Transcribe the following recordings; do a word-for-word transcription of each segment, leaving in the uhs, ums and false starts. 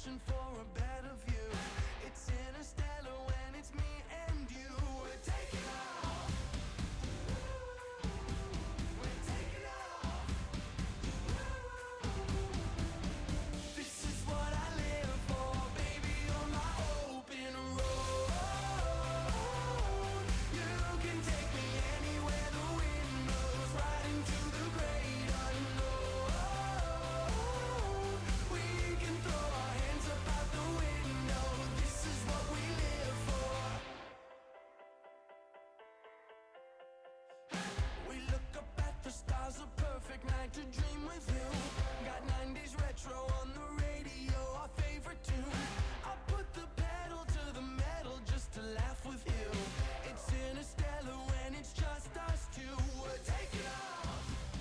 searching for a better view. It's interstellar when it's me and you. We're taking off. We're taking off. This is what I live for, baby, on my open road. You can take me anywhere, the wind blows right into the great unknown. We can throw our hands up out the window. This is what we live for. We look up at the stars, a perfect night to dream with you. Got nineties retro on the radio, our favorite tune. I'll put the pedal to the metal just to laugh with you. It's interstellar when it's just us two. We're taking off.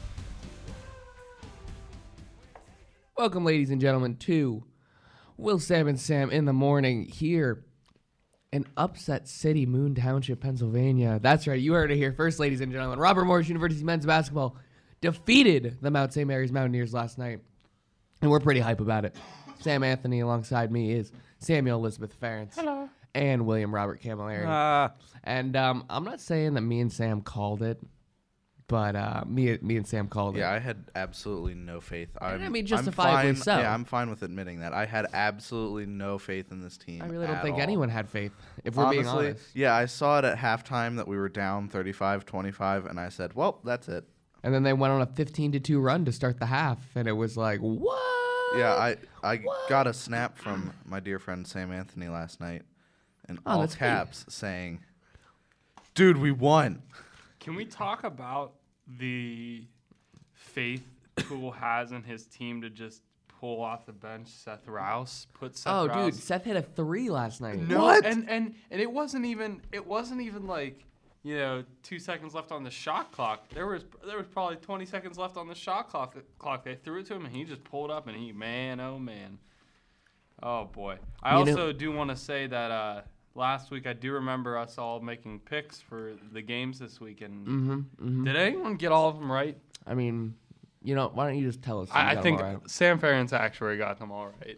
Welcome, ladies and gentlemen, to Will, Sam, and Sam in the Morning here in Upset City, Moon Township, Pennsylvania. That's right, you heard it here first, ladies and gentlemen. Robert Morris University men's basketball defeated the Mount Saint Mary's Mountaineers last night, and we're pretty hype about it. Sam Anthony alongside me is Samuel Elizabeth Ferentz. Hello. And William Robert Camilleri. Uh, and um, I'm not saying that me and Sam called it, but uh, me, me and Sam called Yeah, it. I had absolutely no faith. I'm, I mean, I'm justifiably fine, so. Yeah, I'm fine with admitting that. I had absolutely no faith in this team. I really don't at think all. anyone had faith, if we're being Honestly, honest. yeah, I saw it at halftime that we were down thirty-five twenty-five, and I said, well, that's it. And then they went on a fifteen to two run to start the half, and it was like, what? Yeah, I, I What? got a snap from my dear friend Sam Anthony last night in Oh, all that's sweet. caps saying, dude, we won. can we talk about the faith Poole has in his team to just pull off the bench Seth Rouse? Put Seth Oh, Rouse. dude, Seth hit a three last night. No, What? And and and it wasn't even it wasn't even like, you know, two seconds left on the shot clock. There was there was probably twenty seconds left on the shot clock. Clock. They threw it to him, and he just pulled up, and he, man, oh man, oh boy. I You know- also do want to say that uh, last week I do remember us all making picks for the games this week, and Mm-hmm, mm-hmm. did anyone get all of them right? I mean, you know, why don't you just tell us? you I, I got think them all right? Sam Ferentz actually got them all right.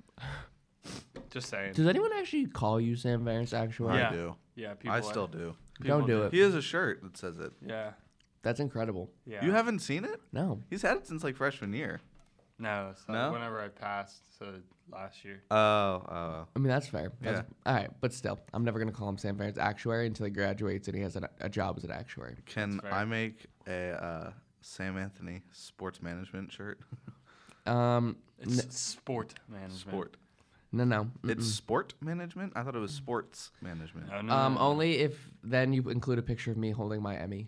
Just saying. Does anyone actually call you Sam Ferentz, actually? Yeah. I do. Yeah, people. I are- still do. people Don't do it. He has a shirt that says it. Yeah. That's incredible. Yeah. You haven't seen it? No. He's had it since like freshman year. No, so No? whenever I passed, so last year. Oh, oh. I mean, that's fair. That's, Yeah. All right, but still, I'm never going to call him Sam Ferentz actuary until he graduates and he has a, a job as an actuary. Can That's fair. I make a uh, Sam Anthony sports management shirt? Um, It's n- sport management. Sport. no, no. It's mm-mm. sport management? I thought it was sports management. No, no, Um, no, no. only if then you include a picture of me holding my Emmy.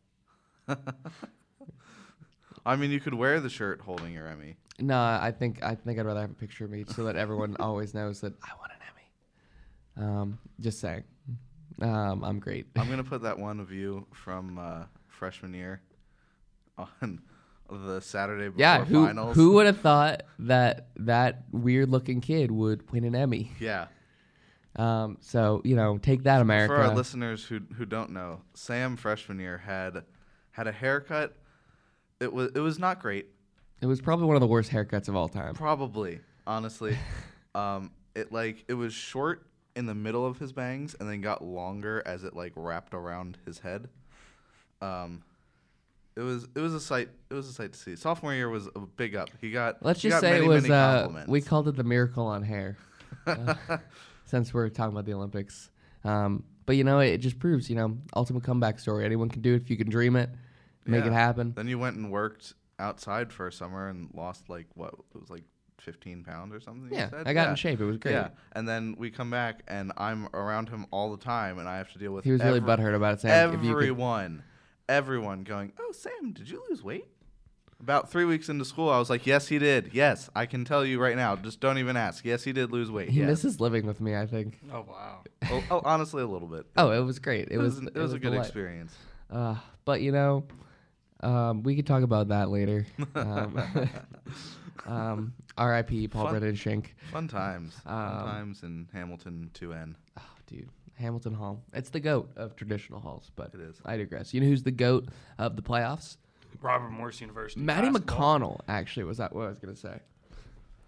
I mean, you could wear the shirt holding your Emmy. No, I think I think I'd rather have a picture of me so that everyone always knows that I won an Emmy. Um, just saying. Um, I'm great. I'm going to put that one of you from uh, freshman year on the Saturday before Yeah, who finals. who would have thought that that weird looking kid would win an Emmy? Yeah. Um, so you know, take that, America. For our listeners who who don't know, Sam freshman year had had a haircut. It was it was not great. It was probably one of the worst haircuts of all time. Probably, honestly. um, it like it was short in the middle of his bangs and then got longer as it like wrapped around his head. Um, it was it was a sight it was a sight to see. Sophomore year was a big up. He got Let's he just got say many, it was. many Uh, compliments. we called it the miracle on hair, uh, since we're talking about the Olympics. Um, but you know, it just proves, you know, ultimate comeback story. Anyone can do it if you can dream it, make Yeah. it happen. Then you went and worked outside for a summer and lost like what it was like fifteen pounds or something. you Yeah, said? I got yeah. in shape. It was great. Yeah, and then we come back and I'm around him all the time, and I have to deal with He was really every- butthurt about it, saying if you could. everyone, everyone going, "Oh, Sam, did you lose weight?" About three weeks into school, I was like, "Yes, he did. Yes, I can tell you right now. Just don't even ask. Yes, he did lose weight. He yes. misses living with me, I think. Oh wow. oh, oh, honestly, a little bit. Oh, it was great. It, It, was, was. it was a good delight. experience. Uh, but you know, um, we could talk about that later. Um, um, R I P Paul Fun- Brennan Schenk. Fun times. Fun Um, times in Hamilton two N. Oh, dude, Hamilton Hall. It's the goat of traditional halls, but It is. I digress. You know who's the goat of the playoffs? Robert Morris University. Matty basketball. McConnell. Actually, was that what I was gonna say?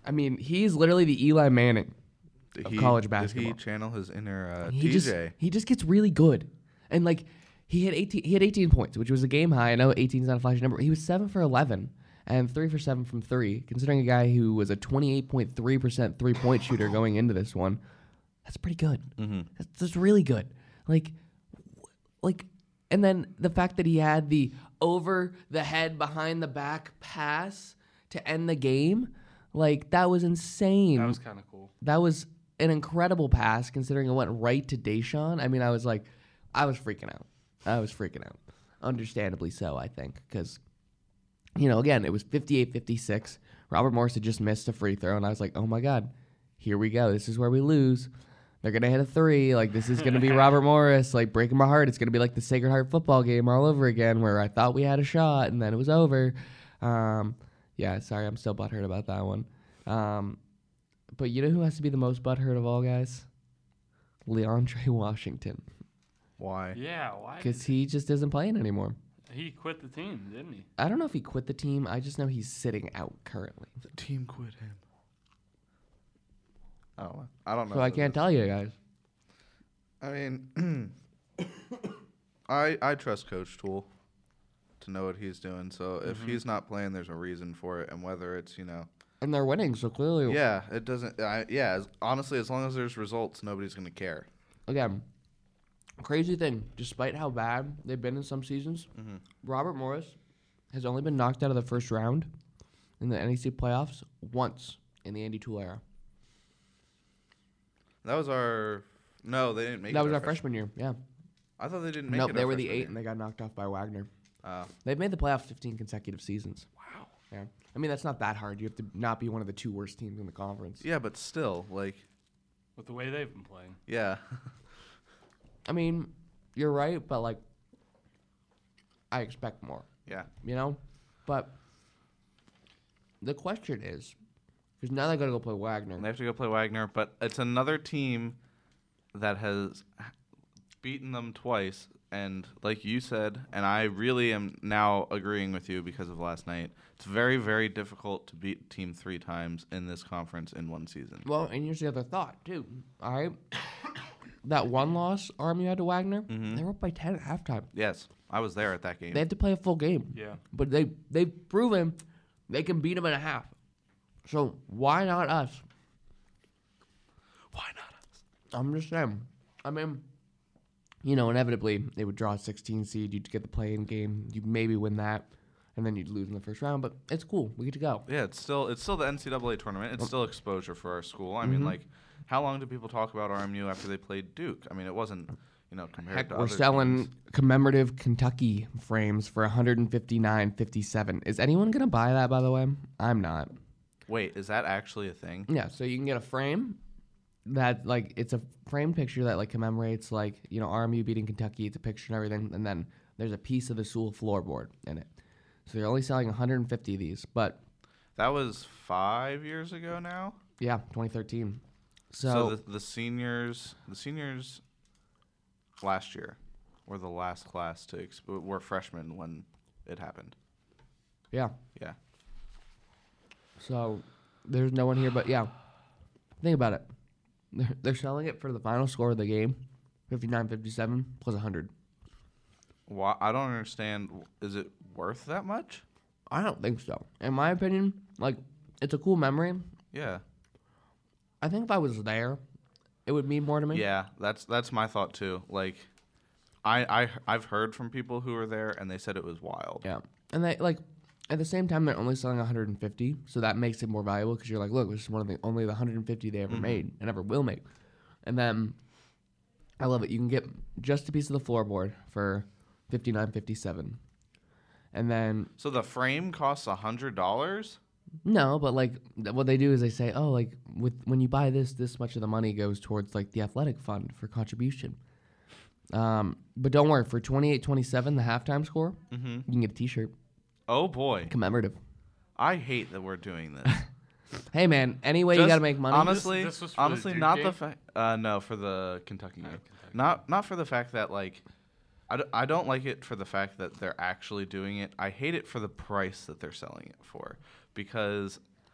I mean, he's literally the Eli Manning Did of he, college Did basketball. he channel his inner uh, he T J? just he just gets really good, and like he had eighteen he had eighteen points, which was a game high. I know eighteen is not a flashy number. He was seven for eleven and three for seven from three. Considering a guy who was a twenty-eight point three percent three point shooter going into this one, that's pretty good. Mm-hmm. That's, that's really good. Like, like, and then the fact that he had the over the head behind the back pass to end the game, like that was insane. That was kind of cool. That was an incredible pass considering it went right to Deshaun. I mean, I was like, I was freaking out. I was freaking out. Understandably so, I think, because, you know, again, it was fifty-eight fifty-six. Robert Morris had just missed a free throw, and I was like, oh my God, here we go. This is where we lose. They're going to hit a three. Like, this is going to be Robert Morris, like, breaking my heart. It's going to be like the Sacred Heart football game all over again where I thought we had a shot, and then it was over. Um, yeah, sorry, I'm still butthurt about that one. Um, but you know who has to be the most butthurt of all, guys? LeAndre Washington. Why? Yeah, why? Because did- he just isn't playing anymore. He quit the team, didn't he? I don't know if he quit the team. I just know he's sitting out currently. The team quit him. I don't know. I don't know. So I if it can't is. tell you guys. I mean, I I trust Coach Toole to know what he's doing. So if Mhm. he's not playing, there's a reason for it, and whether it's you know, And they're winning, so clearly, yeah, it doesn't. I, yeah, as, honestly, as long as there's results, nobody's gonna care. again, crazy thing, despite how bad they've been in some seasons, Mhm. Robert Morris has only been knocked out of the first round in the N E C playoffs once in the Andy Toole era. That was our. No, they didn't make. That it was our freshman. freshman year, yeah. I thought they didn't make No, it. they our were the freshman eight, year. and they got knocked off by Wagner. Uh, They've made the playoffs fifteen consecutive seasons. wow. Yeah, I mean that's not that hard. You have to not be one of the two worst teams in the conference. Yeah, but still, like, With the way they've been playing. yeah. I mean, you're right, but like, I expect more. Yeah. You know, but the question is, because now they got to go play Wagner. And they have to go play Wagner, but it's another team that has beaten them twice. And like you said, and I really am now agreeing with you because of last night, it's very, very difficult to beat team three times in this conference in one season. Well, and here's the other thought too. All right, that one loss R M U had to Wagner, Mhm. they were up by ten at halftime. Yes, I was there at that game. They have to play a full game. Yeah. But they they've proven they can beat them in a half. So why not us? Why not us? I'm just saying. I mean, you know, inevitably they would draw a sixteen seed. You'd get the play-in game. You'd maybe win that, and then you'd lose in the first round. But it's cool. We get to go. Yeah, it's still it's still the N C double A tournament. It's still exposure for our school. I mean, Mhm. like, how long do people talk about R M U after they played Duke? I mean, it wasn't, you know, compared Heck, to we're other selling teams. commemorative Kentucky frames for one fifty-nine fifty-seven. Is anyone gonna buy that? By the way, I'm not. Wait, is that actually a thing? Yeah, so you can get a frame that like it's a frame picture that like commemorates like you know R M U beating Kentucky. It's a picture and everything, and then there's a piece of the Sewell floorboard in it. So they're only selling one hundred fifty of these, but That was five years ago now. yeah, twenty thirteen. So, So, the, the seniors, the seniors, last year, were the last class to exp- were freshmen when it happened. yeah, Yeah. so there's no one here, but yeah, think about it. They're, they're selling it for the final score of the game, fifty-nine fifty-seven plus one hundred. Why? I don't understand. Is it worth that much? I don't think so. In my opinion, like it's a cool memory. Yeah. I think if I was there, it would mean more to me. Yeah, that's that's my thought too. Like, I I I've heard from people who were there and they said it was wild. Yeah. And they like at the same time they're only selling one hundred fifty, so that makes it more valuable because you're like, look, this is one of the only the one hundred fifty they ever Mhm. made and ever will make. And then I love it. You can get just a piece of the floorboard for fifty-nine fifty-seven. And then So the frame costs a hundred dollars. no, but like th- what they do is they say, oh, like with when you buy this, this much of the money goes towards like the athletic fund for contribution. Um, but don't worry, for twenty-eight twenty-seven, the halftime score, Mm-hmm. you can get a T-shirt Oh boy, commemorative. I hate that we're doing this. Hey man, any way you Just got to make money. Honestly, This- this was for the honestly, Duke not game? the fact. Uh, no, for the Kentucky game. Kentucky. Not not for the fact that like, I, d- I don't like it for the fact that they're actually doing it. I hate it for the price that they're selling it for, because,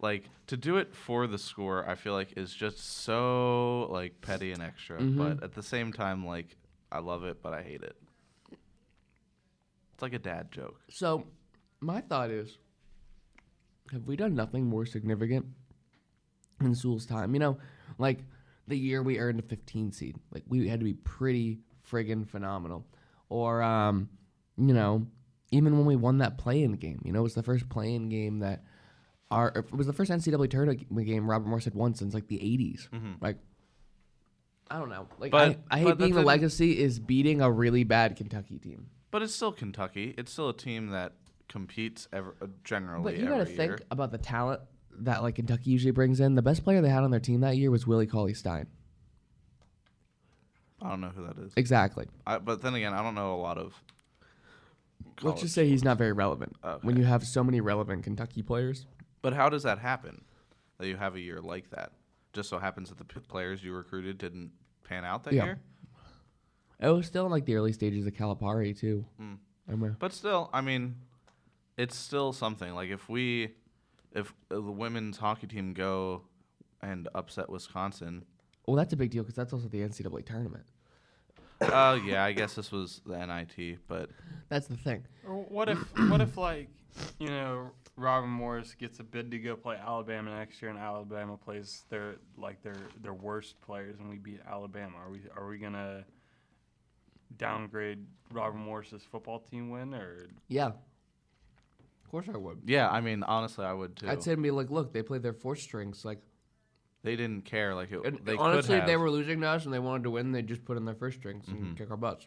like to do it for the score, I feel like is just so like petty and extra. Mhm. But at the same time, like I love it, but I hate it. It's like a dad joke. So, my thought is, have we done nothing more significant in Sewell's time? You know, like the year we earned a fifteen seed, like we had to be pretty friggin' phenomenal. Or, um, you know, even when we won that play-in game, you know, it was the first play-in game that our it was the first N C double A tournament game Robert Morris had won since like the eighties. Like, I don't know. Like, But- I, I hate but being that the didn't- legacy is beating a really bad Kentucky team. But it's still Kentucky. It's still a team that competes ever, uh, generally But you every got to think year. about the talent that like Kentucky usually brings in. The best player they had on their team that year was Willie Cauley-Stein. I don't know who that is. Exactly. I, but then again, I don't know a lot of. Let's college just say he's sports. not very relevant. When Okay. you have so many relevant Kentucky players, But how does that happen? That you have a year like that? Just so happens that the p- players you recruited didn't pan out that Yeah. year. it was still in like the early stages of Calipari too. Mm. I remember. But still, I mean, it's still something. Like if we, if the women's hockey team go and upset Wisconsin, Well, that's a big deal because that's also the N C double A tournament. uh, yeah, I guess this was the N I T, but That's the thing. Or what if what if like you know Robin Morris gets a bid to go play Alabama next year, and Alabama plays their like their their worst players, and we beat Alabama? Are we are we gonna downgrade Robin Morris's football team win, or Yeah. Of course I would. yeah, I mean, honestly, I would too. I'd say and be like, look, they played their four strings. Like, They didn't care. Like it, and they honestly, could if have. they were losing to us and they wanted to win, they'd just put in their first strings Mm-hmm. and kick our butts.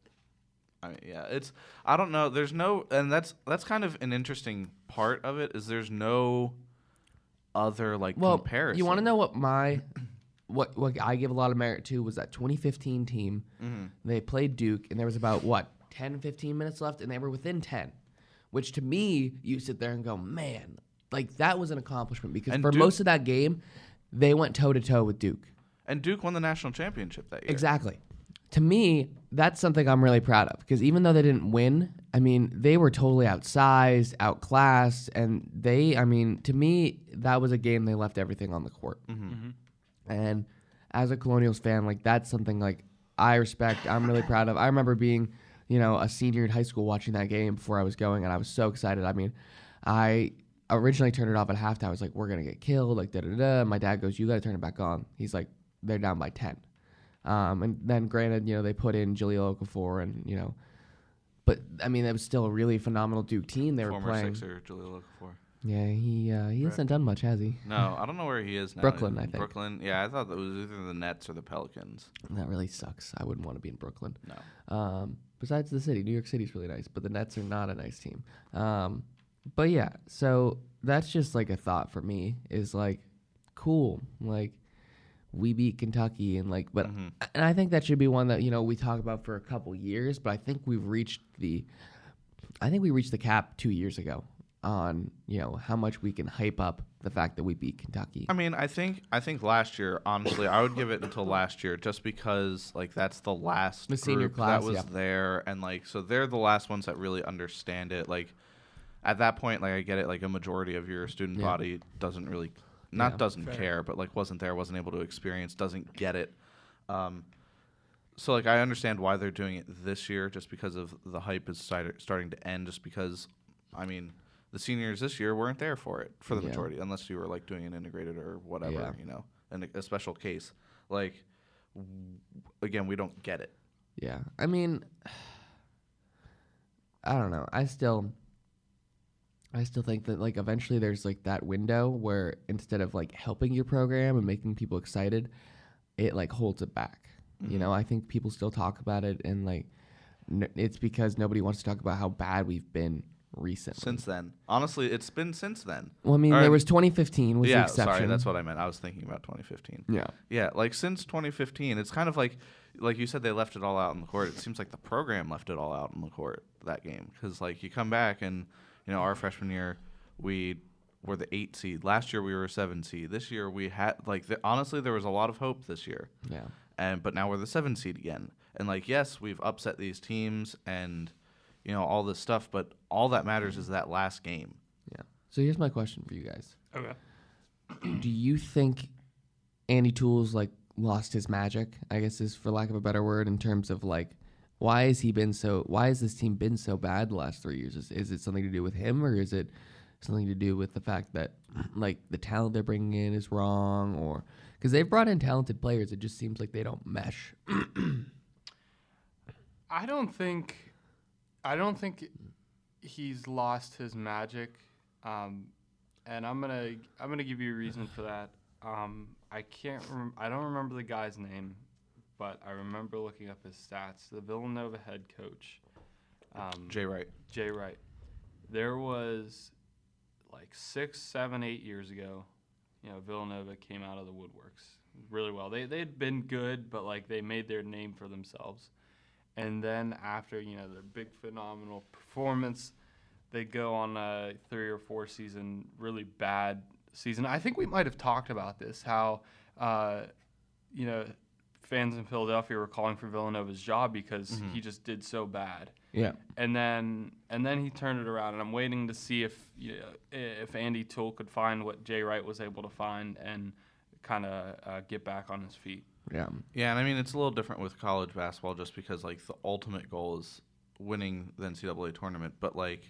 I mean, yeah, it's. I don't know. There's no, and that's that's kind of an interesting part of it. Is there's no other like Well, comparison. you want to know what my what what I give a lot of merit to was that twenty fifteen team. Mm-hmm. They played Duke, and there was about what ten, fifteen minutes left, and they were within ten. Which to me, you sit there and go, man, like that was an accomplishment because And for Duke- most of that game, they went toe to toe with Duke. And Duke won the national championship that year. Exactly. To me, that's something I'm really proud of because even though they didn't win, I mean, they were totally outsized, outclassed, and they, I mean, to me, that was a game they left everything on the court. And as a Colonials fan, like that's something like I respect. I'm really proud of. I remember being, you know, a senior in high school watching that game before I was going, and I was so excited. I mean, I originally turned it off at halftime. I was like, "We're gonna get killed!" Like da da da. My dad goes, "You got to turn it back on." He's like, "They're down by ten." Um, and then granted, you know, they put in Jaleel Okafor and, you know, but I mean, that was still a really phenomenal Duke team they were Former playing. Sixer, Jaleel Okafor. Yeah, he uh, he Right. hasn't done much, has he? No, I don't know where he is now. Brooklyn, I think. Brooklyn. Yeah, I thought that was either the Nets or the Pelicans. That really sucks. I wouldn't want to be in Brooklyn. No. Um, besides the city, New York City's really nice, but the Nets are not a nice team. Um, but yeah, so that's just like a thought for me is like, cool, like we beat Kentucky and like, but Mhm. and I think that should be one that you know we talk about for a couple years, but I think we've reached the, I think we reached the cap two years ago on you know how much we can hype up the fact that we beat Kentucky. I mean, I think I think last year, honestly, I would give it until last year, just because like that's the last The senior group class, that was yeah. there, and like so they're the last ones that really understand it. Like at that point, like I get it, like a majority of your student Yeah. body doesn't really, not Yeah. doesn't Fair. care, but like wasn't there, wasn't able to experience, doesn't get it. Um, so like I understand why they're doing it this year, just because of the hype is start- starting to end. Just because, I mean. The seniors this year weren't there for it for the Yeah. majority, unless you were like doing an integrated or whatever, Yeah. you know, and a, a special case. Like, w- again, we don't get it. Yeah. I mean, I don't know. I still, I still think that like eventually there's like that window where instead of like helping your program and making people excited, it like holds it back. You know, I think people still talk about it and like n- it's because nobody wants to talk about how bad we've been recently. Since then, honestly, it's been since then. well, I mean, Or- there was twenty fifteen was the yeah, exception. sorry, that's what I meant. I was thinking about twenty fifteen. Yeah. Yeah, like since twenty fifteen, it's kind of like, like you said, they left it all out on the court. It seems like the program left it all out on the court that game, because like you come back and you know our freshman year we were the eight seed. Last year we were a seven seed. This year we had like the, honestly there was a lot of hope this year, Yeah. and but now we're the seven seed again. And like yes, we've upset these teams and you know all this stuff, but all that matters is that last game. Yeah. So here's my question for you guys. okay? do you think Andy Toole's like lost his magic? I guess is for lack of a better word, in terms of like, why has he been so? Why has this team been so bad the last three years? Is, is it something to do with him, or is it something to do with the fact that like the talent they're bringing in is wrong, or because they've brought in talented players, it just seems like they don't mesh. I don't think, I don't think he's lost his magic, um, and I'm gonna I'm gonna give you a reason for that. Um, I can't rem- I don't remember the guy's name, but I remember looking up his stats. The Villanova head coach, um, Jay Wright. Jay Wright. There was like six, seven, eight years ago, you know, Villanova came out of the woodworks really well. They they'd been good, but like they made their name for themselves. And then after, you know, their big phenomenal performance, they go on a three or four season really bad season. I think we might have talked about this, how, uh, you know, fans in Philadelphia were calling for Villanova's job because Mm-hmm. he just did so bad. Yeah. And then and then he turned it around, and I'm waiting to see if you know, if Andy Toole could find what Jay Wright was able to find and kind of uh, get back on his feet. Yeah. Yeah, and I mean it's a little different with college basketball just because like the ultimate goal is winning the N C double A tournament. But like,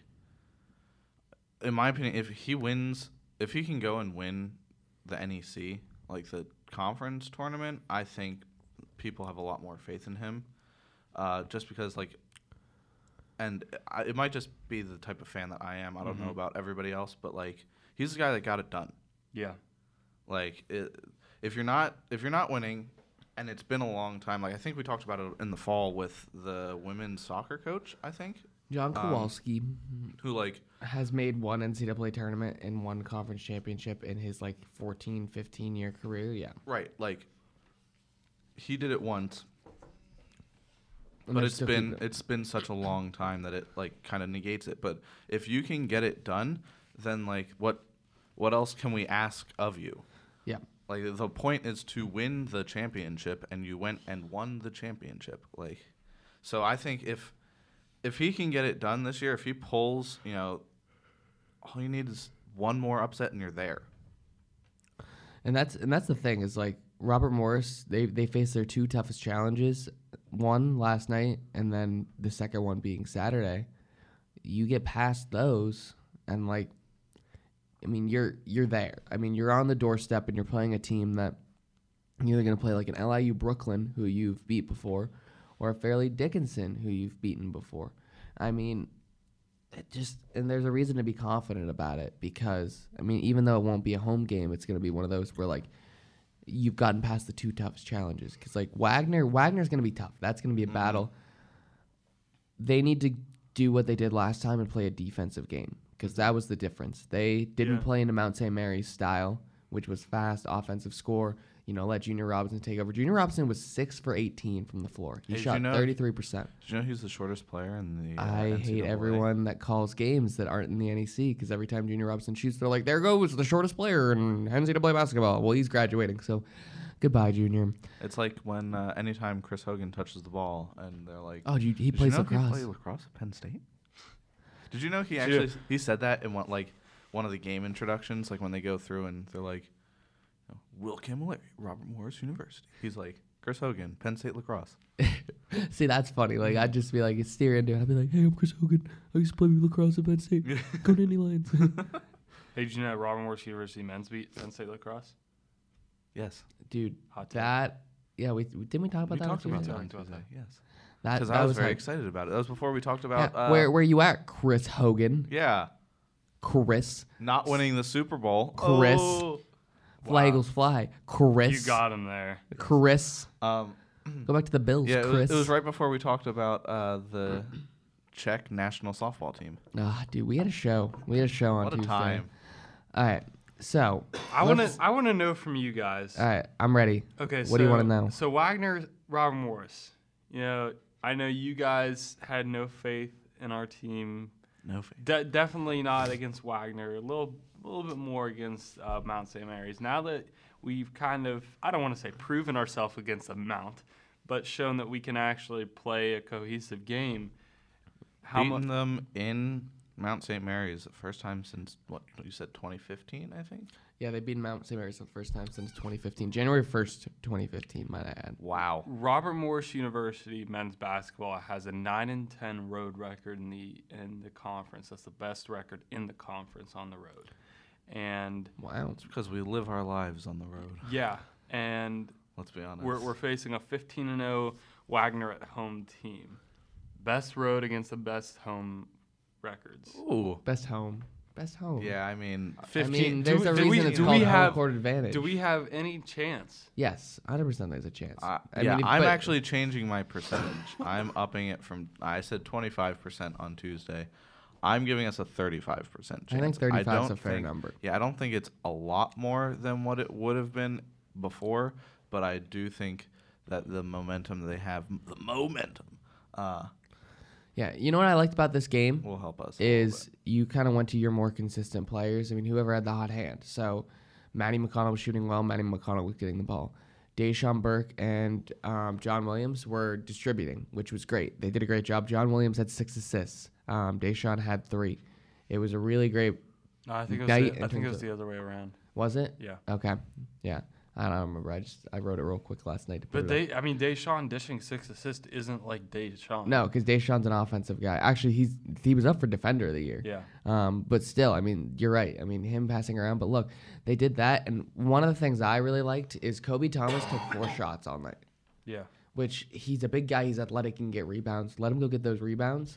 in my opinion, if he wins, if he can go and win the N E C, like the conference tournament, I think people have a lot more faith in him. Uh, just because like, and I, it might just be the type of fan that I am. I don't Mhm. know about everybody else, but like he's the guy that got it done. Yeah. Like, it, if you're not if you're not winning, and it's been a long time. Like I think we talked about it in the fall with the women's soccer coach. I think John Um, Kowalski who like has made one N C double A tournament and one conference championship in his like fourteen, fifteen year career. Yeah. right like he did it once, And but they're it's still been keeping it. it's been such a long time that it like kind of negates it. But if you can get it done, then like what what else can we ask of you? Yeah. Like the point is to win the championship, and you went and won the championship. Like, so I think if if he can get it done this year, if he pulls, you know, all you need is one more upset, and you're there. And that's and that's the thing is like Robert Morris, they they faced their two toughest challenges, one last night and then the second one being Saturday. You get past those and like I mean you're you're there. I mean you're on the doorstep and you're playing a team that you're either going to play like an L I U Brooklyn who you've beat before or a Fairleigh Dickinson who you've beaten before. I mean it just and there's a reason to be confident about it because I mean even though it won't be a home game, it's going to be one of those where like you've gotten past the two toughest challenges because like Wagner Wagner's going to be tough. That's going to be a Mhm. battle. They need to do what they did last time and play a defensive game because that was the difference. They didn't Yeah. play into Mount Saint Mary's style, which was fast offensive score. You know, let Junior Robinson take over. Junior Robinson was six for eighteen from the floor. He Hey, did shot you know- thirty-three percent. Did you know he's the shortest player in the? Uh, I N C hate double A? everyone that calls games that aren't in the N E C because every time Junior Robinson shoots, they're like, there goes the shortest player in N C double A basketball. Well, he's graduating, so goodbye, Junior. It's like when uh, anytime Chris Hogan touches the ball, and they're like, Oh, dude, he Did plays you know lacrosse. He played lacrosse at Penn State. Did you know he actually he said that in one like one of the game introductions, like when they go through and they're like, you know, Will Camilleri, Robert Morris University. He's like Chris Hogan, Penn State lacrosse. See, that's funny. Like, I'd just be like, steer into it. I'd be like, hey, I'm Chris Hogan. I used to play lacrosse at Penn State. Go Nittany Lions. Hey, did you know Robert Morris University men's beat Penn State lacrosse? Yes, Dude, Hot take. that, yeah, we, we didn't we talk about we that? on talked about Tuesday? that on Talked about Tuesday. Yes, That, because that I was, very hype. excited about it. That was before we talked Yeah, about uh, where, where you at, Chris Hogan? yeah, Chris. not winning the Super Bowl. Chris. Oh. Fly Wow. Eagles fly. Chris. You got him there. Chris. Um, Go back to the Bills, yeah, it Chris. was, it was right before we talked about uh, the Czech national softball team. Ah, dude, we had a show. We had a show on What a Tuesday. time! All right, so. I want to. let's- I want to know from you guys. All right, I'm ready. Okay. What do you wanna so- know? So Wagner, Robert Morris. You know, I know you guys had no faith in our team. No faith. De- definitely not against Wagner. A little, little bit more against uh, Mount Saint Mary's. Now that we've kind of, I don't want to say proven ourselves against the Mount, but shown that we can actually play a cohesive game. How Beating much? them in Mount Saint Mary's, the first time since what you said, twenty fifteen, I think. Yeah, they beat Mount Saint Mary's for the first time since twenty fifteen. January first, twenty fifteen, might I add. Wow. Robert Morris University men's basketball has a nine and ten road record in the in the conference. That's the best record in the conference on the road. And Wow. It's because we live our lives on the road. yeah, and Let's be honest. we're we're facing a fifteen and oh Wagner at home team. Best road against the best home records. Ooh. Best home. Best home. Yeah, I mean, I mean, there's do, a do reason we, it's do called we home have court advantage. do we have any chance? Yes, one hundred percent there's a chance. Uh, I yeah, mean, I'm but- actually changing my percentage. I'm upping it from, I said twenty-five percent on Tuesday. I'm giving us a thirty-five percent chance. I think thirty-five is don't a fair think- number. Yeah, I don't think it's a lot more than what it would have been before, but I do think that the momentum they have, the momentum, uh, Yeah, you know what I liked about this game will help us. a little is you kind of went to your more consistent players. I mean, whoever had the hot hand. So, Matty McConnell was shooting well. Matty McConnell was getting the ball. Deshaun Burke and um, John Williams were distributing, which was great. They did a great job. John Williams had six assists. Um, Deshaun had three. It was a really great. No, I think it was, Night the, in I think it terms was of- the other way around. Was it? Yeah. Okay. Yeah. I don't remember. I just I wrote it real quick last night to put But it up. they, I mean, Deshaun dishing six assists isn't like Deshaun. No, because Deshaun's an offensive guy. Actually, he's he was up for Defender of the Year. Yeah. Um, but still, I mean, you're right. I mean, him passing around. But look, they did that, and one of the things I really liked is Kobe Thomas took four shots all night, Yeah. which he's a big guy. He's athletic and get rebounds. Let him go get those rebounds.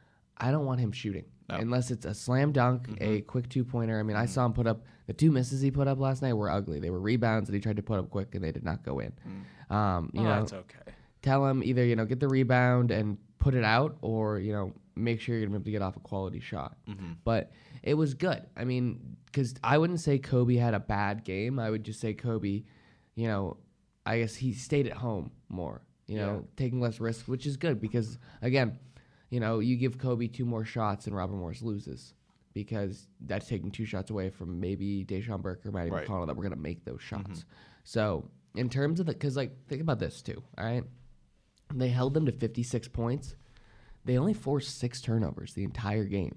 I don't want him shooting No. unless it's a slam dunk, a quick two pointer. I mean, I saw him put up the two misses he put up last night were ugly. They were rebounds that he tried to put up quick, and they did not go in. Um, you Well, know, that's okay. tell him either you know get the rebound and put it out, or you know make sure you're gonna be able to get off a quality shot. But it was good. I mean, because I wouldn't say Kobe had a bad game. I would just say Kobe, you know, I guess he stayed at home more. You know, Yeah. taking less risk, which is good because again, you know, you give Kobe two more shots and Robert Morris loses because that's taking two shots away from maybe Deshaun Burke or Matty Right. McConnell that were gonna make those shots. So in terms of the, because like think about this too, all right. They held them to fifty-six points. They only forced six turnovers the entire game.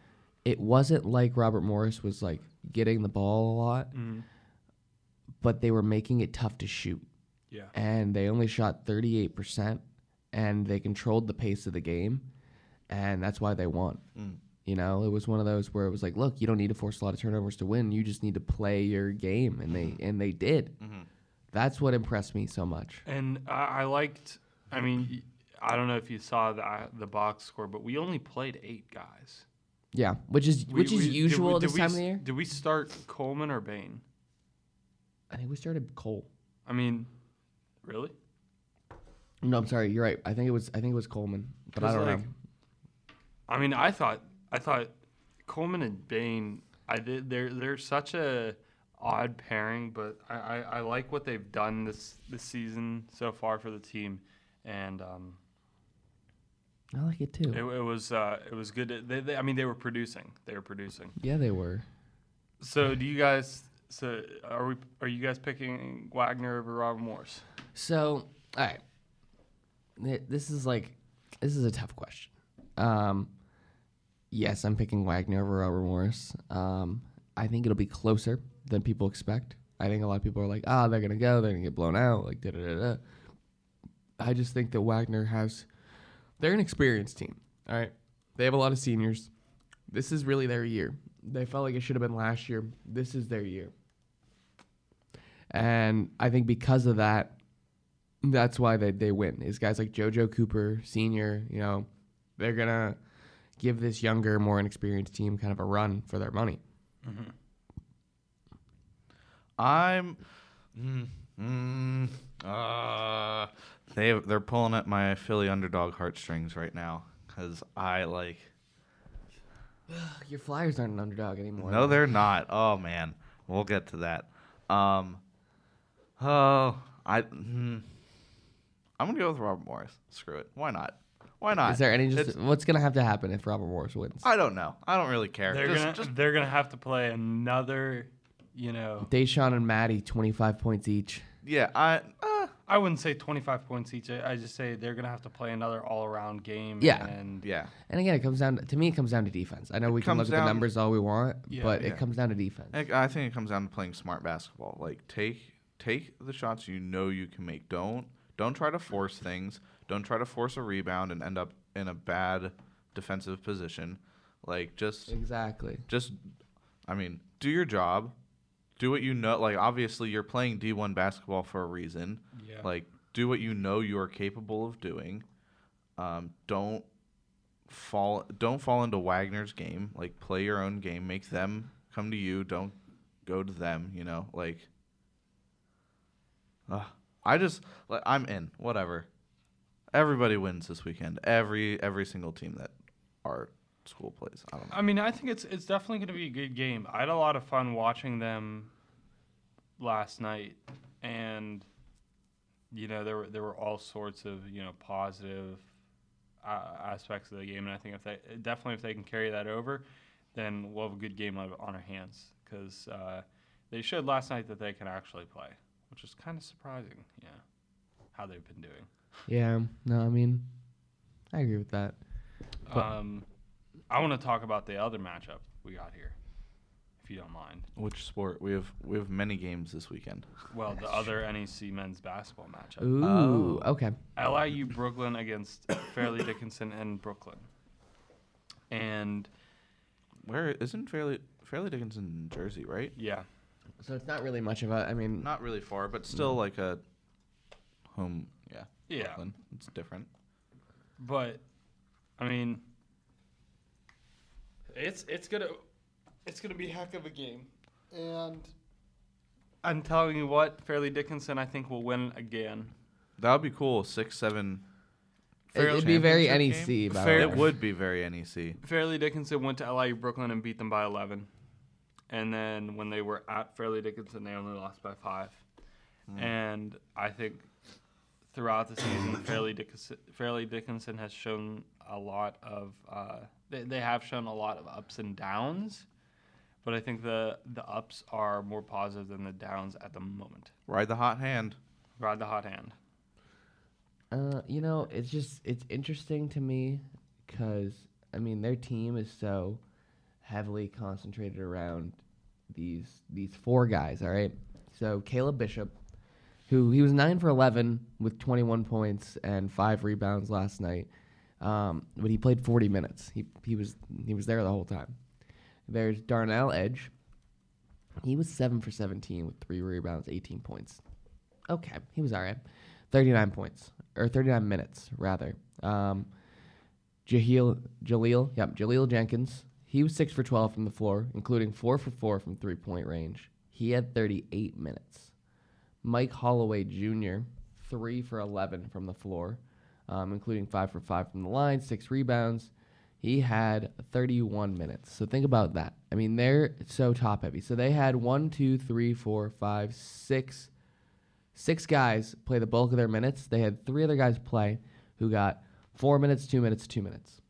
It wasn't like Robert Morris was like getting the ball a lot, but they were making it tough to shoot. Yeah. And they only shot thirty-eight percent, and they controlled the pace of the game, and that's why they won. You know, it was one of those where it was like, look, you don't need to force a lot of turnovers to win. You just need to play your game, and they and they did. That's what impressed me so much. And I, I liked. I mean, y- I don't know if you saw the uh, the box score, but we only played eight guys. Yeah, which is We- which is we- did usual we- at this did we time of s- the year. Did we start Coleman or Bain? I think we started Cole. I mean, really? No, I'm sorry. You're right. I think it was I think it was Coleman, but I 'Cause, don't like, know. I mean, I thought I thought Coleman and Bain. I did. They're they're such a odd pairing, but I, I, I like what they've done this this season so far for the team, and um, I like it too. it, it was uh, it was good. To, they, they, I mean, they were producing. They were producing. Yeah, they were. So, do you guys? So, are we? Are you guys picking Wagner over Robert Morris? So, all right. Th- This is like this is a tough question. Um, yes, I'm picking Wagner over Robert Morris. Um, I think it'll be closer than people expect. I think a lot of people are like, ah, they're gonna go, they're gonna get blown out, like da da da da. I just think that Wagner has. They're an experienced team. All right, they have a lot of seniors. This is really their year. They felt like it should have been last year. This is their year. And I think because of that, that's why they, they win. Is guys like JoJo Cooper, senior, you know, they're going to give this younger, more inexperienced team kind of a run for their money. I'm. Mm, mm, uh, they they're pulling at my Philly underdog heartstrings right now because I like. Your Flyers aren't an underdog anymore. No, they're not. Oh man, we'll get to that. Um. Oh, I. Mm, I'm gonna go with Robert Morris. Screw it. Why not? Why not? Is there any just It's- what's going to have to happen if Robert Morris wins? I don't know. I don't really care. They're Just- gonna just- they're gonna have to play another, you know. Deshaun and Matty, twenty-five points each. yeah. I. Uh, I wouldn't say twenty-five points each. I I just say they're gonna have to play another all-around game. Yeah. And Yeah. And again, it comes down to, to me, it comes down to defense. I know we can comes look at the down- numbers all we want, Yeah, but yeah. it comes down to defense. I I think it comes down to playing smart basketball. Like take take the shots you know you can make. Don't don't try to force things. Don't try to force a rebound and end up in a bad defensive position. Like just Exactly. just I mean, do your job. Do what you know. Like obviously you're playing D one basketball for a reason. yeah. Like do what you know you are capable of doing. Um, don't fall don't fall into Wagner's game. Like play your own game. Make them come to you. Don't go to them, you know? Like uh, I just like I'm in. Whatever. Everybody wins this weekend. Every every single team that our school plays. I don't know. I mean, I think it's it's definitely going to be a good game. I had a lot of fun watching them last night, and you know there were there were all sorts of you know positive uh, aspects of the game, and I think if they definitely if they can carry that over, then we'll have a good game on, on our hands because uh, they showed last night that they can actually play, which is kind of surprising. Yeah, how they've been doing. Yeah. No, I mean, I agree with that. But- Um, I want to talk about the other matchup we got here, if you don't mind. Which sport? We have we have many games this weekend. Well, the other N E C men's basketball matchup. Ooh, Oh. okay. L I U Brooklyn against Fairleigh Dickinson and Brooklyn. And Where isn't Fairleigh Fairleigh Dickinson, Jersey, right? yeah, So it's not really much of a, I mean, Not really far, but still like a home. Yeah. yeah. Brooklyn. It's different. But I mean, it's it's gonna it's gonna be a heck of a game, and I'm telling you what, Fairleigh Dickinson I think will win again. That would be cool. Six, seven. it, it'd be very N E championship C. game? By Fair- the It way. would be very N E C. Fairleigh Dickinson went to L I U Brooklyn and beat them by eleven, and then when they were at Fairleigh Dickinson, they only lost by five. And I think throughout the season, Fairleigh Dickinson, Fairleigh Dickinson has shown a lot of. Uh, they they have shown a lot of ups and downs, but I think the the ups are more positive than the downs at the moment. Ride the hot hand. Ride the hot hand. Uh, you know, it's just it's interesting to me because I mean their team is so heavily concentrated around these these four guys. All right, so Caleb Bishop, who he was nine for eleven with twenty-one points and five rebounds last night, um, but he played forty minutes. He he was he was there the whole time. There's Darnell Edge. He was seven for seventeen with three rebounds, eighteen points. Okay, he was all right. thirty-nine points, or thirty-nine minutes, rather. Um, Jaheel, Jaleel, yep, Jaleel Jenkins, he was six for twelve from the floor, including four for four from three-point range. He had thirty-eight minutes. Mike Holloway Junior, three for eleven from the floor, um, including five for five from the line, six rebounds. He had thirty-one minutes. So think about that. I mean, they're so top-heavy. So they had one, two, three, four, five, six... Six guys play the bulk of their minutes. They had three other guys play who got four minutes, two minutes, two minutes.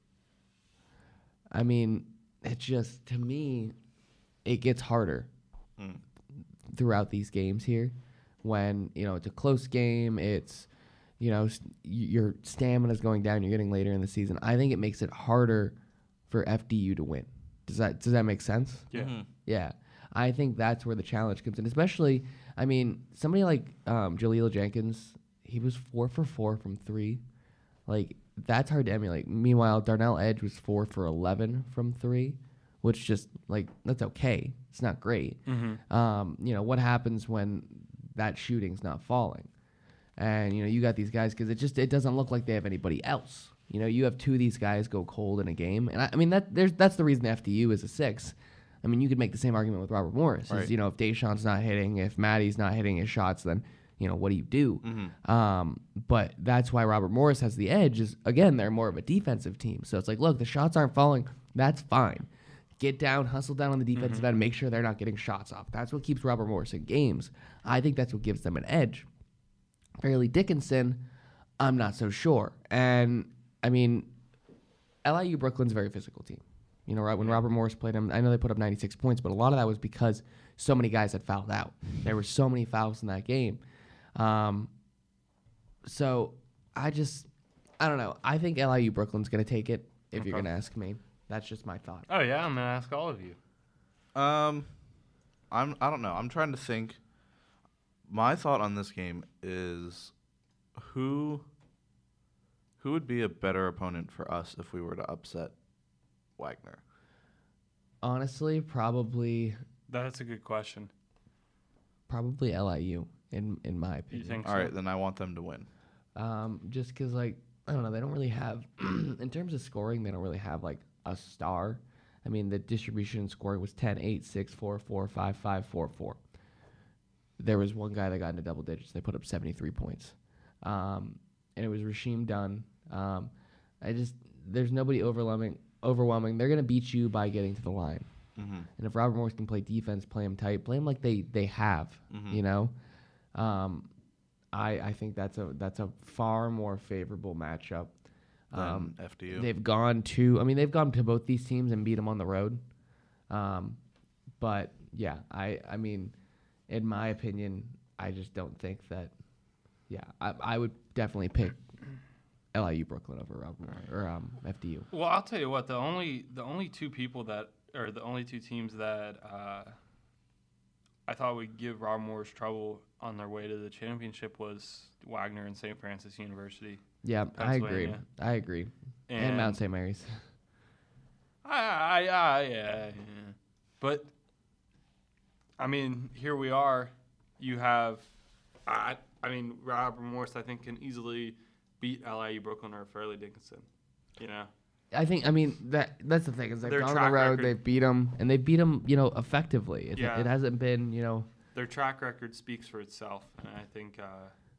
I mean, it just, to me, it gets harder Mm. throughout these games here. When, you know, it's a close game, it's, you know, s- y- your stamina's going down, you're getting later in the season. I think it makes it harder for F D U to win. Does that does that make sense? Yeah. Mhm. Yeah, I think that's where the challenge comes in. Especially, I mean, somebody like um, Jaleel Jenkins, he was four for four from three. Like, that's hard to emulate. Meanwhile, Darnell Edge was four for eleven from three, which just, like, that's okay. It's not great. Mm-hmm. Um, you know, what happens when that shooting's not falling? And, you know, you got these guys, because it just, it doesn't look like they have anybody else. You know, you have two of these guys go cold in a game. And, I, I mean, that there's that's the reason F D U is a six. I mean, you could make the same argument with Robert Morris. is, Right. You know, if Deshaun's not hitting, if Maddie's not hitting his shots, then, you know, what do you do? Mhm. Um, but that's why Robert Morris has the edge is, again, they're more of a defensive team. So it's like, look, the shots aren't falling. That's fine. Get down, hustle down on the defensive end, make sure they're not getting shots off. That's what keeps Robert Morris in games. I think that's what gives them an edge. Fairleigh Dickinson, I'm not so sure. And, I mean, L I U Brooklyn's a very physical team. You know, right when Robert Morris played him, I know they put up ninety-six points, but a lot of that was because so many guys had fouled out. There were so many fouls in that game. Um, so I just, I don't know. I think L I U Brooklyn's going to take it, if you're Okay. going to ask me. That's just my thought. Oh yeah, I'm gonna ask all of you. Um, I'm. I don't know. I'm trying to think. My thought on this game is, who. Who would be a better opponent for us if we were to upset Wagner? Honestly, probably That's a good question. probably L I U, in, in my You opinion. think All so? right, then I want them to win. Um, just because, like, I don't know, they don't really have, in terms of scoring, they don't really have, like, a star. I mean, the distribution in scoring was ten, eight, six, four, four, five, five, four, four. There was one guy that got into double digits. They put up seventy-three points. Um, and it was Rasheem Dunn. Um, I just, there's nobody overwhelming. Overwhelming. They're going to beat you by getting to the line. Mm-hmm. And if Robert Morris can play defense, play him tight, play him like they, they have, Mhm. you know, um, I I think that's a that's a far more favorable matchup. Then Um, F D U. they've gone to, I mean, they've gone to both these teams and beat them on the road. Um, but yeah, I I mean, in my opinion, I just don't think that. Yeah, I I would definitely pick L I U Brooklyn over Robert Morris, or um, F D U. Well, I'll tell you what. The only the only two people that, or the only two teams that uh, I thought would give Rob Morris trouble on their way to the championship was Wagner and Saint Francis University. Yeah, I agree. Pennsylvania. I agree. And, And, Mount Saint Mary's. I, I, I, yeah, yeah. But I mean, here we are. You have, I, I mean, Robert Morris. I think can easily beat L I U Brooklyn or Fairleigh Dickinson. You know. I think. I mean that that's the thing is they've Their gone on the track road, record- they've beat them, and they've beat them, you know, effectively. It, Yeah. it hasn't been, you know. Their track record speaks for itself, and I think uh,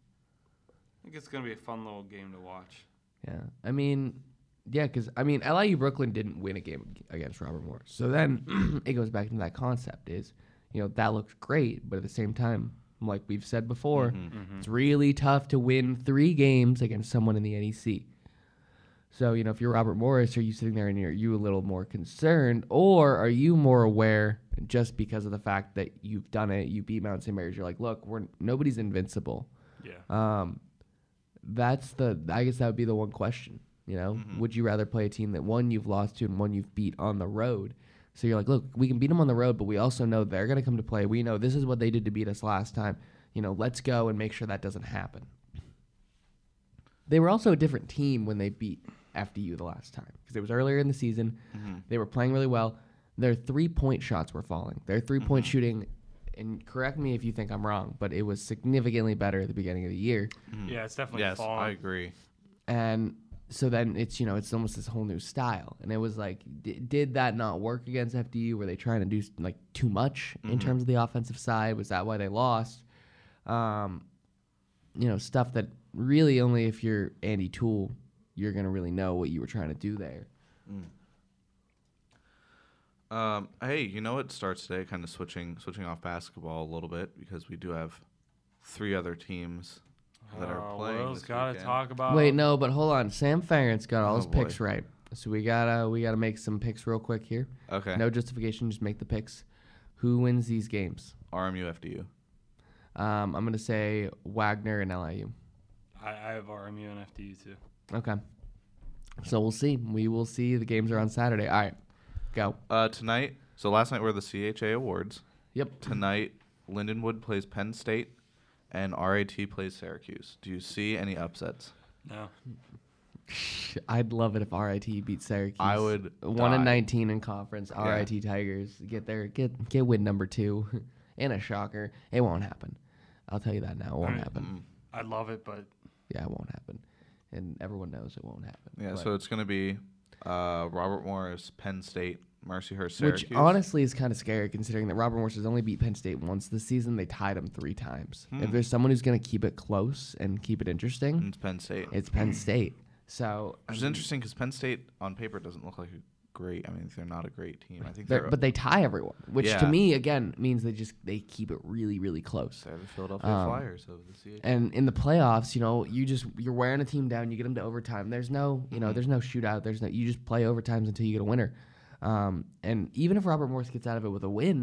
I think it's gonna be a fun little game to watch. Yeah, I mean, yeah, because I mean, L I U Brooklyn didn't win a game against Robert Morris, so then it goes back to that concept: is you know that looks great, but at the same time, like we've said before, Mm-hmm. it's really tough to win three games against someone in the N E C. So you know, if you're Robert Morris, are you sitting there and are you a little more concerned, or are you more aware just because of the fact that you've done it, you beat Mount Saint Mary's, you're like, look, we're nobody's invincible. Yeah. Um, that's the. I guess that would be the one question. You know, Mhm. would you rather play a team that one you've lost to and one you've beat on the road? So you're like, look, we can beat them on the road, but we also know they're going to come to play. We know this is what they did to beat us last time. You know, let's go and make sure that doesn't happen. They were also a different team when they beat F D U the last time because it was earlier in the season. Mm-hmm. They were playing really well. Their three-point shots were falling. Their three-point Mhm. shooting, and correct me if you think I'm wrong, but it was significantly better at the beginning of the year. Yeah, it's definitely Yes, fallen. I agree. And so then it's, you know, it's almost this whole new style. And it was like, d- did that not work against F D U? Were they trying to do like too much in Mhm. terms of the offensive side? Was that why they lost? Um, you know, stuff that really only if you're Andy Toole, you're going to really know what you were trying to do there. Um, hey, you know what starts today? Kind of switching switching off basketball a little bit because we do have three other teams that are Oh, playing. Will's this got to weekend. talk about. Wait, no, but hold on. Sam Farrant's got all Oh, his boy. picks right. So we gotta we gotta make some picks real quick here. Okay. No justification, just make the picks. Who wins these games? R M U F D U. Um, I'm gonna say Wagner and L I U. I, I have R M U and F D U too. Okay. So we'll see. We will see. The games are on Saturday. All right. Go. Uh, tonight. So last night were the C H A awards. Yep. Tonight, Lindenwood plays Penn State, and R A T plays Syracuse. Do you see any upsets? No. I'd love it if R I T beat Syracuse. I would One die. and nineteen in conference. R I T Tigers get their get get win number two, and a shocker. It won't happen. I'll tell you that now. It won't I mean, happen. I love it, but Yeah, it won't happen, and everyone knows it won't happen. Yeah. But- So it's gonna be uh, Robert Morris, Penn State, Mercyhurst, which Syracuse. honestly is kind of scary considering that Robert Morris has only beat Penn State once this season. They tied him three times. Hmm. If there's someone who's going to keep it close and keep it interesting, it's Penn State. it's Penn State. So I Which is mean, interesting because Penn State on paper doesn't look like a great. I mean, they're not a great team. I think they're- they're. but they tie everyone, which to Yeah. me again means they just they keep it really really close. they're the Philadelphia Um, Flyers of the C H A. And in the playoffs, you know, you just you're wearing a team down. You get them to overtime. There's no, you know, Mhm. there's no shootout. There's no. You just play overtimes until you get a winner. Um, and even if Robert Morris gets out of it with a win,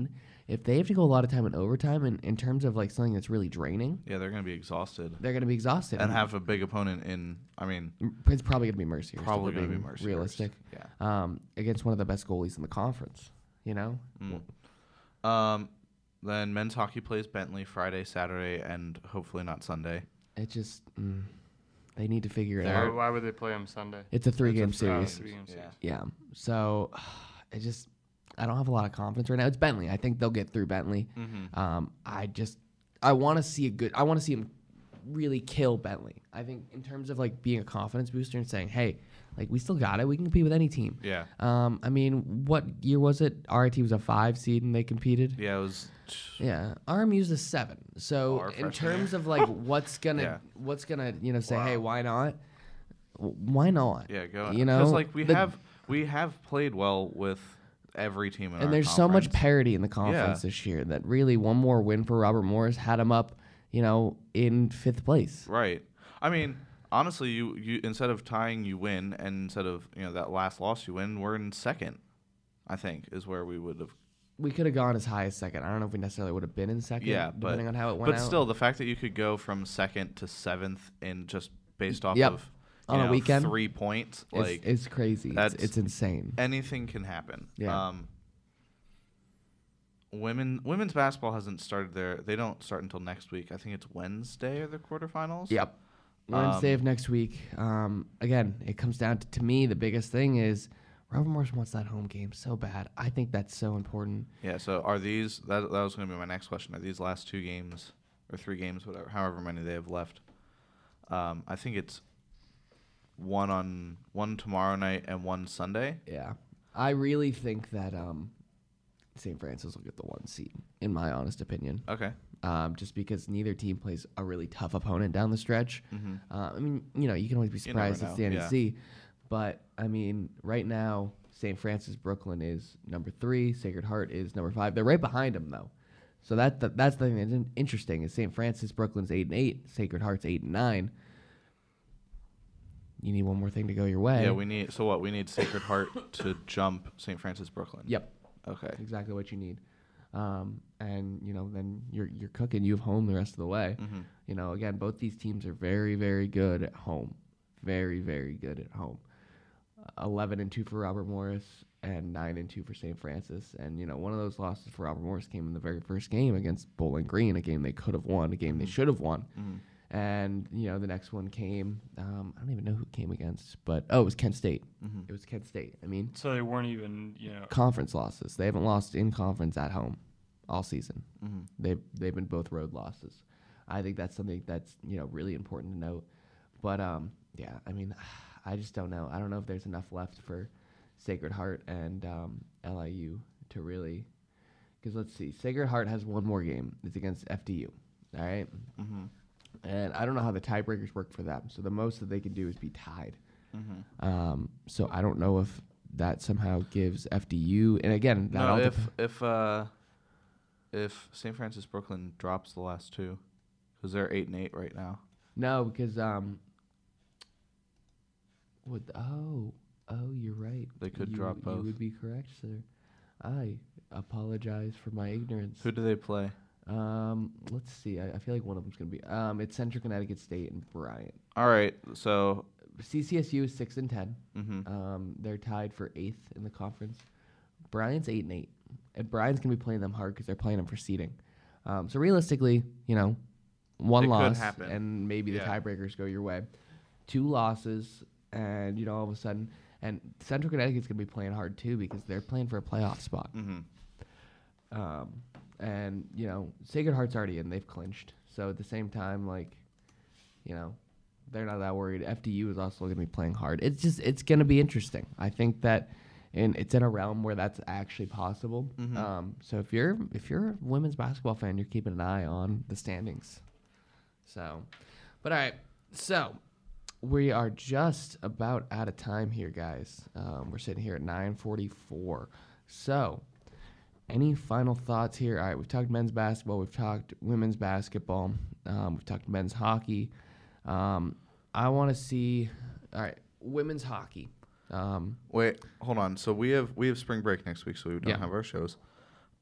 if they have to go a lot of time in overtime, in, in terms of like something that's really draining, Yeah, they're gonna be exhausted they're going to be exhausted. and have a big opponent in. I mean, It's probably going to be Mercier. probably going gonna to be Mercier. Realistic. Yeah. Um, against one of the best goalies in the conference. You know. Mm. Um, then men's hockey plays Bentley Friday, Saturday, and hopefully not Sunday. It just mm, they need to figure it Why, out. why would they play them Sunday? It's a three game It's a three- series. Three game series. Yeah. So it just I don't have a lot of confidence right now. It's Bentley. I think they'll get through Bentley. Mm-hmm. Um, I just I want to see a good. I want to see him really kill Bentley. I think in terms of like being a confidence booster and saying, hey, like we still got it. We can compete with any team. Yeah. Um, I mean, what year was it? R I T was a five seed and they competed. Yeah, it was. Yeah, R M U's a seven. So Oh, our in freshman terms of like what's gonna Yeah. what's gonna you know say, Wow. hey, why not? W- Why not? Yeah, go. You know, because like we the- have we have played well with every team in our and there's so much conference. parity in the conference Yeah. this year that really one more win for Robert Morris had him up, you know, in fifth place. Right. I mean, honestly, you, you instead of tying, you win, and instead of you know that last loss, you win. We're in second. I think is where we would have. We could have gone as high as second. I don't know if we necessarily would have been in second. Yeah, but depending on how it went but out. still, the fact that you could go from second to seventh in just based off Yep. of you On a know, weekend? three points, it's, like it's crazy. It's, that's- it's insane. anything can happen. Yeah. Um, women women's basketball hasn't started their. They don't start until next week. I think it's Wednesday or the quarterfinals. Yep. Wednesday Um, of next week. Um, again, it comes down to, to me, the biggest thing is Robert Morris wants that home game so bad. I think that's so important. Yeah. So are these? That that was going to be my next question. Are these last two games or three games, whatever, however many they have left? Um, I think it's one on one tomorrow night and one Sunday. Yeah. I really think that um, Saint Francis will get the one seed, in my honest opinion. Okay. Um, just because neither team plays a really tough opponent down the stretch. Mm-hmm. Uh, I mean, you know, you can always be You never surprised. It's know, the N E C. yeah. But, I mean, right now, Saint Francis Brooklyn is number three. Sacred Heart is number five. They're right behind them, though. So that, that that's the thing that's in- interesting is Saint Francis Brooklyn's eight and eight. Sacred Heart's eight and nine. You need one more thing to go your way. Yeah, we need. So what? We need Sacred Heart to jump Saint Francis Brooklyn. Yep. Okay. Exactly what you need. Um, and you know, then you're you're cooking. You have home the rest of the way. Mm-hmm. You know, again, both these teams are very, very good at home. Very, very good at home. Uh, Eleven and two for Robert Morris, and nine and two for Saint Francis. And you know, one of those losses for Robert Morris came in the very first game against Bowling Green, a game they could have won, a game they should have won. Mm-hmm. And you know, the next one came. Um, I don't even know who it came against, but oh, it was Kent State. Mm-hmm. It was Kent State. I mean, So they weren't even, you know. conference losses. They haven't lost in conference at home all season. Mm-hmm. They've they've been both road losses. I think that's something that's you know really important to note. But um, yeah, I mean, I just don't know. I don't know if there's enough left for Sacred Heart and um, L I U to really. Because let's see, Sacred Heart has one more game. It's against F D U. All right. Mm-hmm. And I don't know how the tiebreakers work for them. So the most that they can do is be tied. Mm-hmm. Um, so I don't know if that somehow gives F D U. And again, that No, all if dep- if uh, if Saint Francis Brooklyn drops the last two, because they're eight and eight right now. no, because um, would oh oh you're right. They could you, drop You both. would be correct, sir. I apologize for my ignorance. Who do they play? Um, let's see. I, I feel like one of them's gonna be um, it's Central Connecticut State and Bryant. All right, so C C S U is six and ten. mm-hmm. Um, they're tied for eighth in the conference. Bryant's eight and eight, and Bryant's gonna be playing them hard because they're playing them for seeding. Um, so realistically, you know, one It could loss happen. and maybe the Yeah. tiebreakers go your way. Two losses, and you know all of a sudden, and Central Connecticut's gonna be playing hard too because they're playing for a playoff spot. Mm-hmm. Um, and you know, Sacred Heart's already in; they've clinched. So at the same time, like, you know, they're not that worried. F D U is also going to be playing hard. It's just it's going to be interesting. I think that, and it's in a realm where that's actually possible. Mhm. Um, so if you're if you're a women's basketball fan, you're keeping an eye on the standings. So, but all right, so we are just about out of time here, guys. Um, we're sitting here at nine forty-four. So. Any final thoughts here? All right, we've talked men's basketball, we've talked women's basketball, um, we've talked men's hockey. Um, I want to see, all right, women's hockey. Um, Wait, hold on. So we have we have spring break next week, so we don't Yeah. have our shows.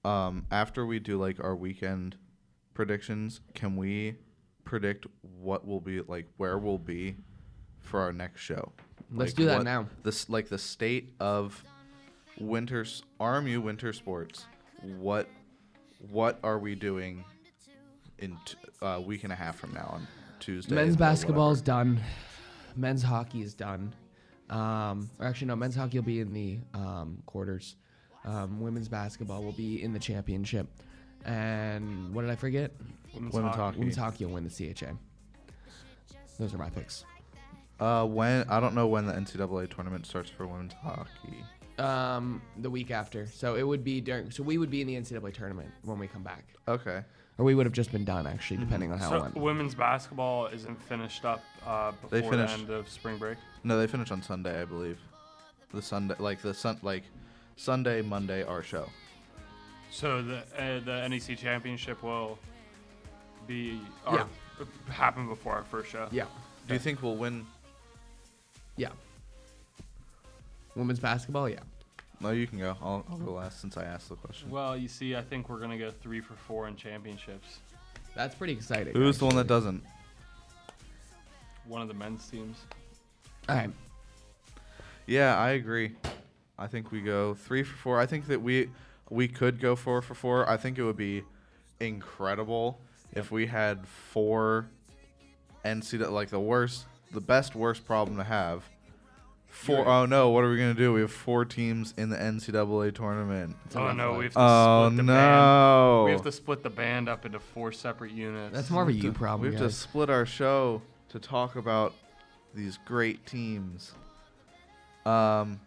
um, after we do like our weekend predictions, can we predict what will be like where we'll be for our next show? Let's Like, do that what- now. This like the state of winter s- R M U winter sports. What what are we doing in t- a week and a half from now on Tuesday? Men's or basketball is whatever? done. Men's hockey is done. Um, or actually, no, men's hockey will be in the um, quarters. Um, women's basketball will be in the championship. And what did I forget? Women's, Women's hockey. hockey. Women's hockey will win the C H A. Those are my picks. Uh, when I don't know when the N C double A tournament starts for women's hockey. Um, the week after. So it would be during. So we would be in the N C double A tournament when we come back, Okay. or we would have just been done actually, depending on how it So went. women's basketball isn't finished up uh, before They the finished- end of spring break. No, they finish on Sunday, I believe. The Sunday, like the sun, like Sunday, Monday, our show. So the uh, the N E C championship will be or Yeah. happen before our first show. Yeah, Do you think we'll win? yeah. Women's basketball, yeah. No, you can go. I'll, I'll go last since I asked the question. Well, you see, I think we're gonna go three for four in championships. That's pretty exciting. Who's the one that actually. doesn't? One of the men's teams. All right. Yeah, I agree. I think we go three for four. I think that we we could go four for four. I think it would be incredible if we had four N C double A, like the worst, the best worst problem to have. Four Right. oh no, what are we gonna do? We have four teams in the N C double A tournament. a Oh rough no, life. we have to Oh split the band. no. We have to split the band up into four separate units. That's more of a We have you to- problem, We have to guys. split our show to talk about these great teams. Um,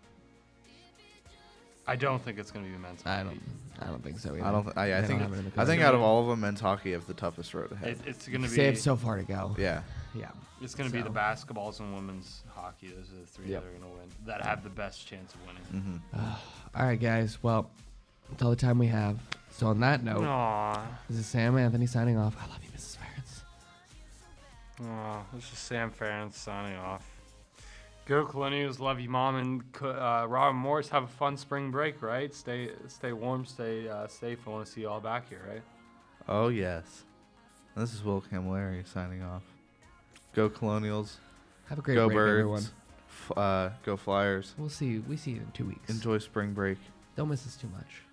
I don't think it's gonna be the men's. I hockey. don't. I don't think so either. I don't. Th- I, I They don't think. have it in the I think cards. out of all of them, men's hockey have the toughest road ahead. It, it's gonna They be. have so far to go. yeah. Yeah. It's gonna be the so. basketballs and women's hockey. Those are the three Yep. that are gonna win. That have the best chance of winning. Mm-hmm. All right, guys. Well, that's all the time we have. So on that note, Aw, this is Sam Anthony signing off. I love you, Missus Ferentz. aw, this is Sam Ferentz signing off. Go Colonials, love you, mom, and Co- uh, Robin Morris. Have a fun spring break, right? Stay, stay warm, stay uh, safe. I want to see you all back here, right? Oh yes. This is Will Camilleri signing off. Go Colonials. Have a great Go break, Birds. everyone. F- uh, go Flyers. We'll see. We see you in two weeks. Enjoy spring break. Don't miss us too much.